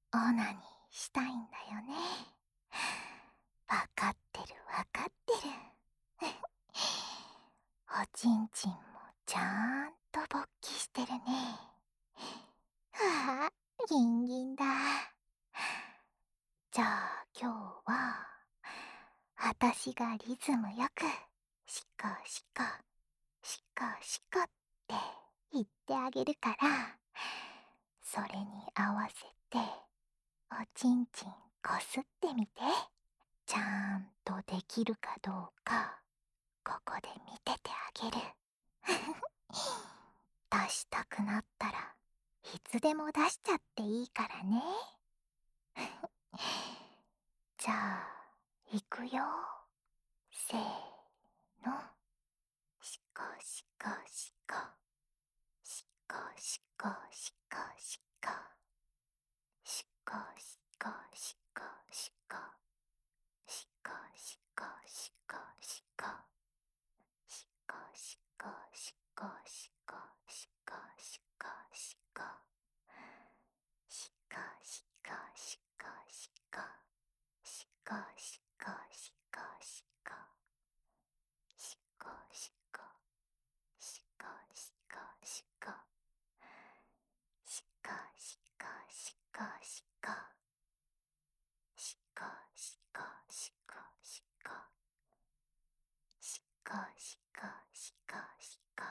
オナニーしたいんだよね。わかってるわかってる。おちんちんもちゃんと勃起してるね。はあ、ギンギンだ。じゃあ今日は、あたしがリズムよく、シカシカ、シカシカって言ってあげるから、それに合わせて、おちんちんこすってみて。ちゃんとできるかどうか、ここで見ててあげる。出したくなったらいつでも出しちゃっていいからね。じゃあ、いくよ。せーの。シコシコシコ。シコシコシコシコ。シコシコシコシコ。シコシコシコシコ。シコシコシコシコシコシコシコ。シコシコシコシコ。シコシコシコシコ。シコシコシコシコシコ。シコシコシコシコ。シコシコシコシコ。シコシコシコシコ。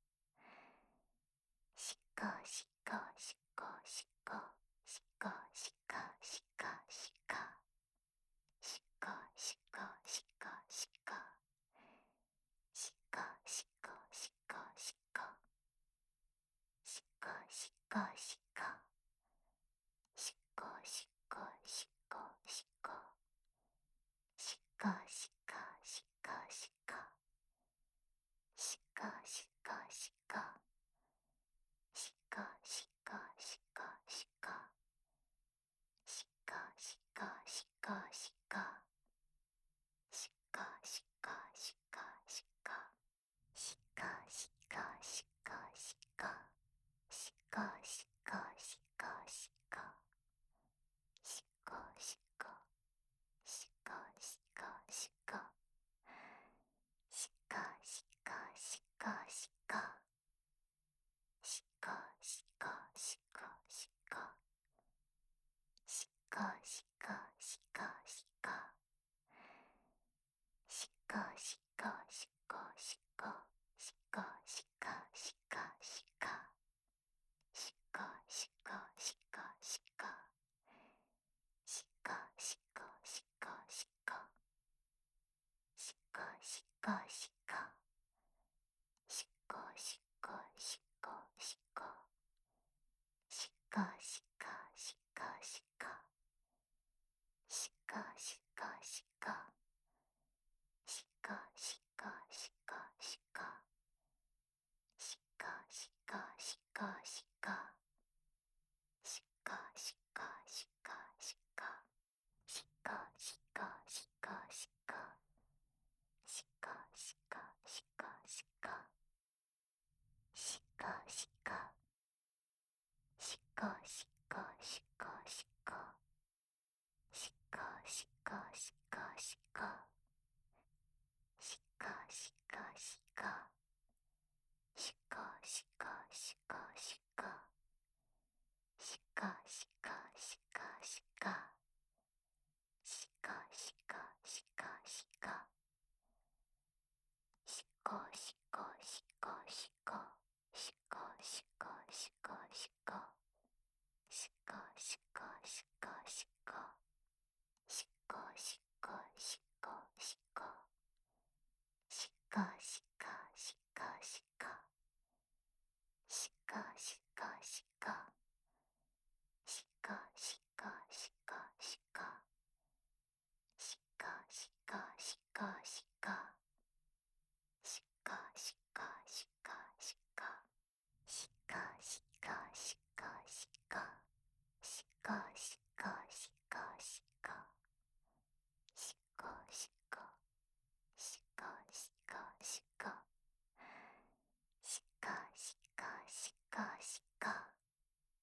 シコシコシコシコ。シコシコシコシコ。シコシコシコシコ。シコシコシコシコ。シコシコシコ。シコシコシコシコ。シコシコシコシコ。シコシコシコ。シコシコシコシコ。シコシコシコシコ。シコシコシコシコ。シコシコシコシコ。シコシコシコシコ。シコシコシコシコシコ。シコシコシコシコ。シコシコシコシコ。シコシコシコシコ。シコシコシコシコ。シコシコシコシコ。シコシコシコシコ。シコシコシコシコ。シコシコシコ。シコシコシコシコ。シコシコシコシコ。シコシコシコ。シコシコシコシコ。シコシコシコシコ。シコシコシコシコ。シコシコシコシコ。シコシコシコシコ。シコシコ。シコシコシコシコ。シコシコシコシコ。シコシコシコ。シコシコシコシコ。シコシコシコシコ。シコシコシコシコ。シコシコシコシコ。シコシコシコシコ。シコシコシコシコ。シコシコシコシコ。シコシコシコシコ。シコシコシコ。シコシコシコシコ。シコシコシコシコ。シコシコシコシコ。シコシコシコシコ。シコシコシコシコ。シコシコシコシコシコ。シコシコシコシコ。